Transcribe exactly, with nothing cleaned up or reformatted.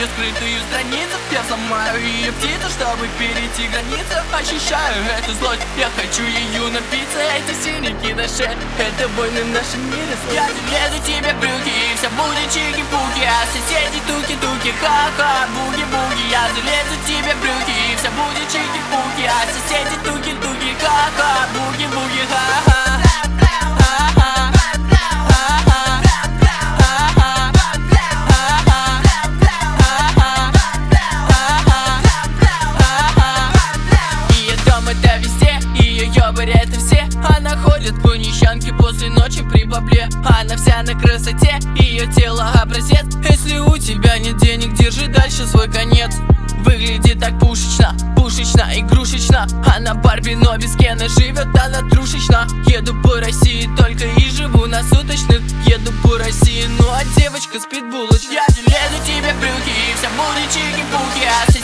скрытую страницу. Я взломаю ее птицу, чтобы перейти границу. Ощущаю эту злость, я хочу ее напиться. Эти синяки на шее, это войны в нашем мире. Я лезу тебе в брюки, и все будет чики-пуки, а соседи туки-туки, ха-ха, буги-буги. Я залезу тебе в брюки, и все будет чики-пуки, а соседи туки-туки, ха-ха, буги-буги, ха-ха. Это везде, ее ёбарят и все. Она ходит по нищанке после ночи при бабле. Она вся на красоте, ее тело образец. Если у тебя нет денег, держи дальше свой конец. Выглядит так пушечно, пушечно, игрушечно. Она Барби, но без Кена, живет она трушечно. Еду по России только и живу на суточных. Еду по России, ну а девочка спит булочной. Я лезу тебе в брюки, и вся будет чики-пуки, а